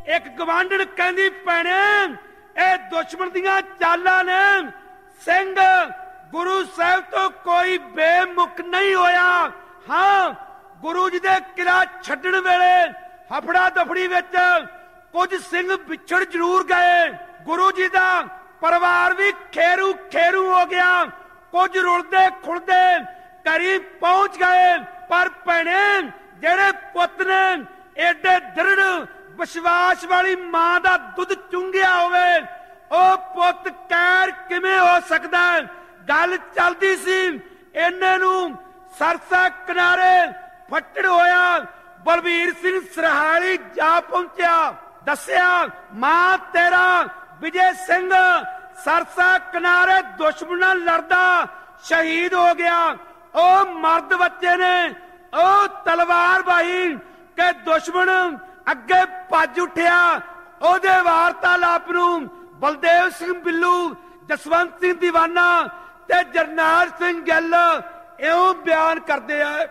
एक गवांढण कहंदी भैणे ए दुश्मन दियां चालां ने, सिंह गुरु साहब तो कोई बेमुख नहीं होया। हाँ गुरु जी दे किला छड्डण वेले हफड़ा दफड़ी विच कुछ सिंह विछड़ जरूर गए। गुरु जी दा परिवार भी खेरू खेरू हो गया, कुछ रुलदे खुलदे घरी पहुंच गए। पर भैणे जेड़े पुत ने एडे दृढ़ विश्वास वाली मां दा दुध चुंगिया होवे, ओ पुत कैर किवें हो सकदा है। गल चलदी सी, इन्ने नूं सरसा किनारे फट्टड़ होया। बलबीर सिंह सरहाली जा पहुंचा, दस्या मां तेरा विजय सिंह सरसा किनारे दुश्मन नाल लड़दा शहीद हो गया। ओ मर्द बच्चे ने ओ तलवार बाही के दुश्मन अगे भज उठिया। ओदे वार्तालाप नूं बलदेव सिंह बिल्लू, जसवंत सिंह दीवाना ते जरनैल सिंह गिल इउं बयान करदे आ।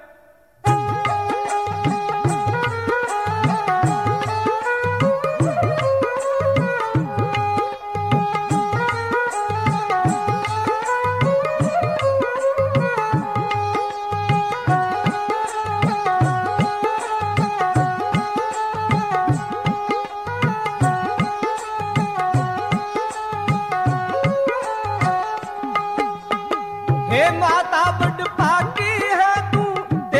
हे माता बड़ भागी है तू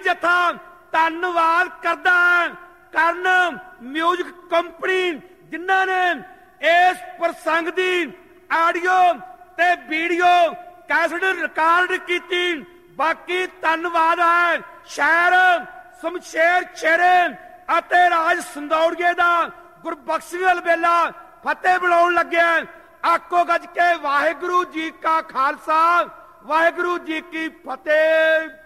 ਜਥਾ ਧੰਨਵਾਦ ਕਰਦਾ ਹੈ ਕਰਨ ਮਿਊਜ਼ਿਕ ਕੰਪਨੀ ਜਿਨ੍ਹਾਂ ਨੇ ਇਸ ਪ੍ਰਸੰਗ ਦੀ ਆਡੀਓ ਤੇ ਵੀਡੀਓ ਕੈਸਟ ਰਿਕਾਰਡ ਕੀਤੀ। ਬਾਕੀ ਧੰਨਵਾਦ ਹੈ ਸ਼ਹਿਰ ਸ਼ਮਸ਼ੇਰ ਚੇਰੇ ਅਤੇ ਰਾਜ ਸੰਦੌੜੀਏ ਦਾ ਗੁਰਬਖਸ਼ ਸਿੰਘ ਅਲਬੇਲਾ ਫਤਿਹ ਬੁਲਾਉਣ ਲੱਗਿਆ। ਆਖੋ ਗੱਜ ਕੇ ਵਾਹਿਗੁਰੂ ਜੀ ਕਾ ਖਾਲਸਾ ਵਾਹਿਗੁਰੂ ਜੀ ਕੀ ਫਤਿਹ।